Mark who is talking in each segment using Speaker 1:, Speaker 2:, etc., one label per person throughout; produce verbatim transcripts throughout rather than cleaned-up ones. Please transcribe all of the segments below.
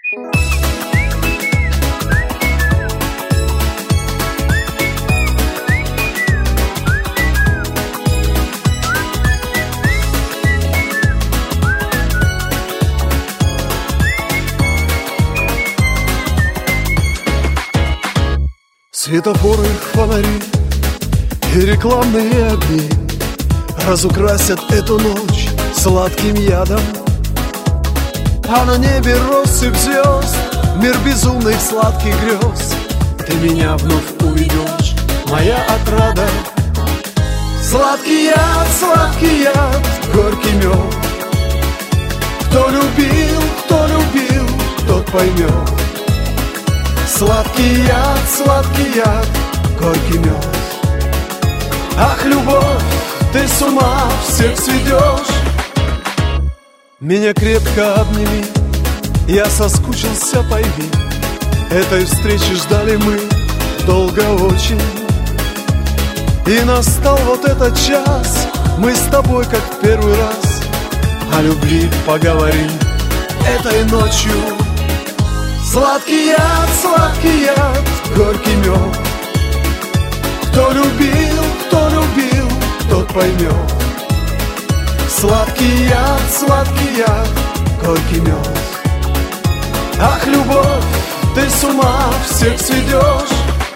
Speaker 1: Светофоры, фонари и рекламные огни разукрасят эту ночь сладким ядом. А на небе россыпь звезд, мир безумных сладких грез. Ты меня вновь уведешь, моя отрада. Сладкий яд, сладкий яд, горький мед. Кто любил, кто любил, тот поймет. Сладкий яд, сладкий яд, горький мед. Ах, любовь, ты с ума всех сведешь. Меня крепко обними, я соскучился, пойми. Этой встречи ждали мы долго очень. И настал вот этот час, мы с тобой как в первый раз о любви поговорим этой ночью. Сладкий яд, сладкий яд, горький мед. Кто любил, кто любил, тот поймет. Сладкий яд, сладкий яд, горький мед. Ах, любовь, ты с ума всех сведешь.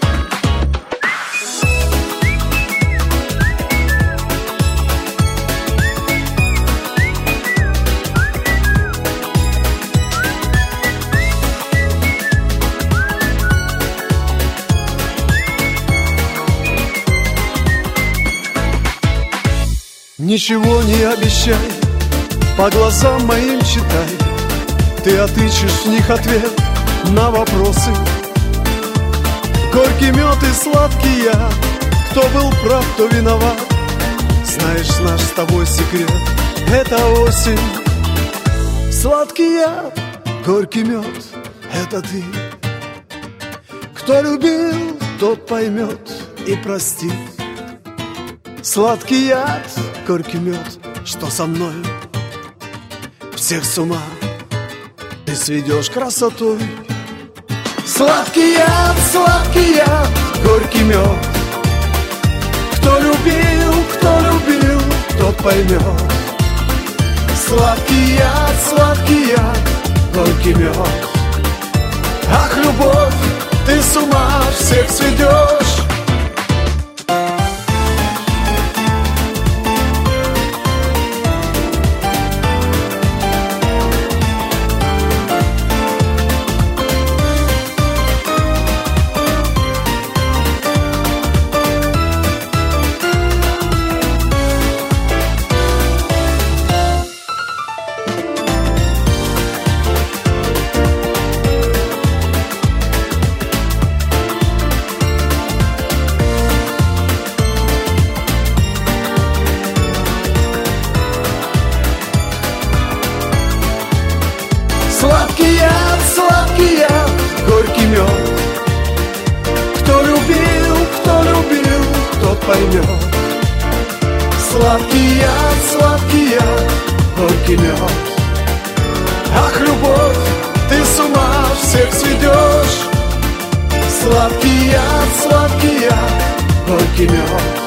Speaker 1: Ничего не обещай, по глазам моим читай. Ты отыщешь в них ответ на вопросы. Горький мед и сладкий яд, кто был прав, кто виноват. Знаешь наш с тобой секрет, это осень. Сладкий яд, горький мед, это ты. Кто любил, тот поймет и простит. Сладкий яд, горький мед, что со мной всех с ума ты сведешь красотой. Сладкий яд, сладкий яд, горький мед. Кто любил, кто любил, тот поймет. Сладкий яд, сладкий яд, горький мед. Ах, любовь, ты с ума всех сведешь. Сладкий яд, сладкий яд, горький мед. Кто любил, кто любил, тот поймет. Сладкий яд, сладкий яд, горький мед. Ах, любовь, ты с ума всех сведешь. Сладкий яд, сладкий яд, горький мед.